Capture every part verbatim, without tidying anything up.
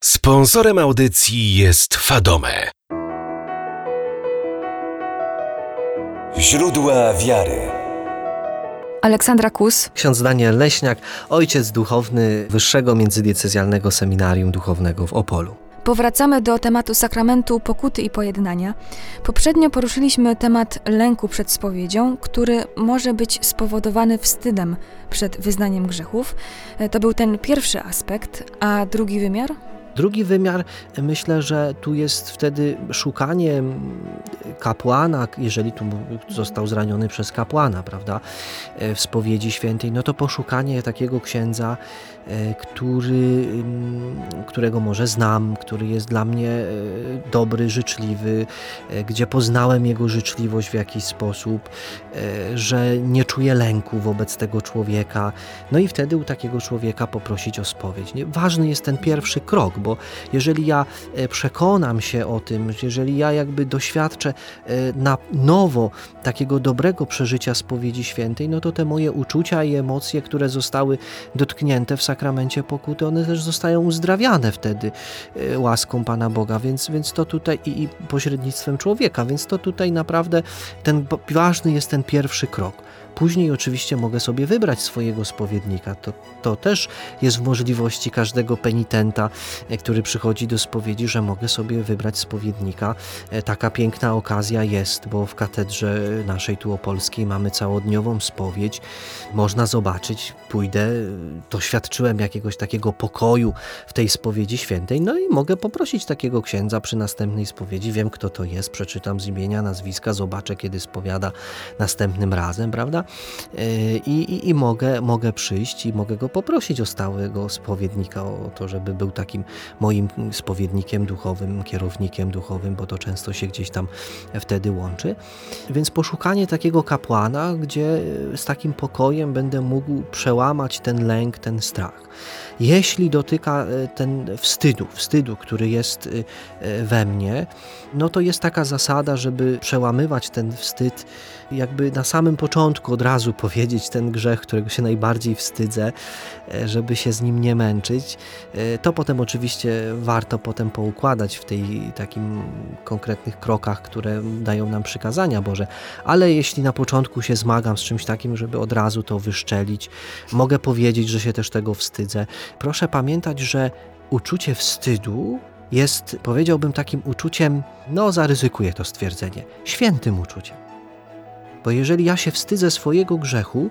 Sponsorem audycji jest Fadome. Źródła wiary. Aleksandra Kus. Ksiądz Daniel Leśniak, ojciec duchowny Wyższego Międzydiecezjalnego Seminarium Duchownego w Opolu. Powracamy do tematu sakramentu pokuty i pojednania. Poprzednio poruszyliśmy temat lęku przed spowiedzią, który może być spowodowany wstydem przed wyznaniem grzechów. To był ten pierwszy aspekt, a drugi wymiar? Drugi wymiar, myślę, że tu jest wtedy szukanie kapłana, jeżeli tu został zraniony przez kapłana, prawda, w spowiedzi świętej, no to poszukanie takiego księdza, który, którego może znam, który jest dla mnie dobry, życzliwy, gdzie poznałem jego życzliwość w jakiś sposób, że nie czuję lęku wobec tego człowieka. No i wtedy u takiego człowieka poprosić o spowiedź. Ważny jest ten pierwszy krok, bo jeżeli ja przekonam się o tym, jeżeli ja jakby doświadczę na nowo takiego dobrego przeżycia spowiedzi świętej, no to te moje uczucia i emocje, które zostały dotknięte w sakramencie pokuty, one też zostają uzdrawiane wtedy łaską Pana Boga, więc, więc to tutaj i, i pośrednictwem człowieka, więc to tutaj naprawdę ten ważny jest ten pierwszy krok. Później oczywiście mogę sobie wybrać swojego spowiednika. To, to też jest w możliwości każdego penitenta, który przychodzi do spowiedzi, że mogę sobie wybrać spowiednika. Taka piękna okazja jest, bo w katedrze naszej tu opolskiej mamy całodniową spowiedź. Można zobaczyć, pójdę, doświadczyłem jakiegoś takiego pokoju w tej spowiedzi świętej, no i mogę poprosić takiego księdza przy następnej spowiedzi. Wiem, kto to jest, przeczytam z imienia, nazwiska, zobaczę, kiedy spowiada następnym razem, prawda? I, i, i mogę, mogę przyjść i mogę go poprosić o stałego spowiednika, o to, żeby był takim moim spowiednikiem duchowym, kierownikiem duchowym, bo to często się gdzieś tam wtedy łączy. Więc poszukanie takiego kapłana, gdzie z takim pokojem będę mógł przełamać ten lęk, ten strach. Jeśli dotyka ten wstydu, wstydu, który jest we mnie, no to jest taka zasada, żeby przełamywać ten wstyd, jakby na samym początku od razu powiedzieć ten grzech, którego się najbardziej wstydzę, żeby się z nim nie męczyć. To potem oczywiście warto potem poukładać w tej takim konkretnych krokach, które dają nam przykazania Boże. Ale jeśli na początku się zmagam z czymś takim, żeby od razu to wyszczelić, mogę powiedzieć, że się też tego wstydzę. Proszę pamiętać, że uczucie wstydu jest, powiedziałbym, takim uczuciem, no zaryzykuję to stwierdzenie, świętym uczuciem. Bo jeżeli ja się wstydzę swojego grzechu,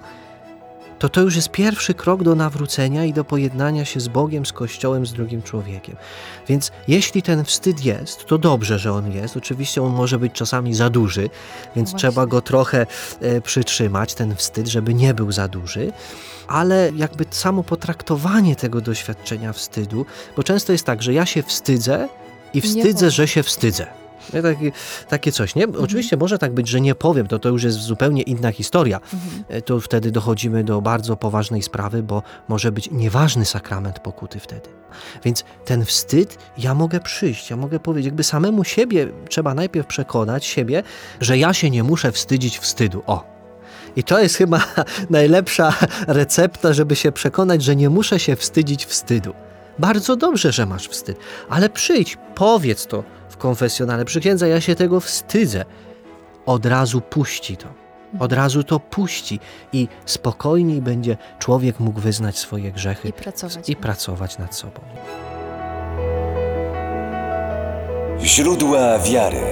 to to już jest pierwszy krok do nawrócenia i do pojednania się z Bogiem, z Kościołem, z drugim człowiekiem. Więc jeśli ten wstyd jest, to dobrze, że on jest. Oczywiście on może być czasami za duży, więc no trzeba go trochę e, przytrzymać, ten wstyd, żeby nie był za duży. Ale jakby samo potraktowanie tego doświadczenia wstydu, bo często jest tak, że ja się wstydzę i wstydzę, że się wstydzę. Takie, takie coś, nie? Mhm. Oczywiście może tak być, że nie powiem, to to już jest zupełnie inna historia. Mhm. To wtedy dochodzimy do bardzo poważnej sprawy, bo może być nieważny sakrament pokuty wtedy. Więc ten wstyd, ja mogę przyjść, ja mogę powiedzieć, jakby samemu siebie trzeba najpierw przekonać siebie, że ja się nie muszę wstydzić wstydu. O! I to jest chyba najlepsza recepta, żeby się przekonać, że nie muszę się wstydzić wstydu. Bardzo dobrze, że masz wstyd, ale przyjdź, powiedz to w konfesjonale. Przy księdza, ja się tego wstydzę. Od razu puści to. Od razu to puści i spokojniej będzie człowiek mógł wyznać swoje grzechy i pracować, i pracować nad sobą. Źródła wiary.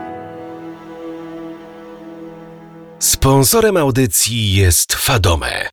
Sponsorem audycji jest Fadome.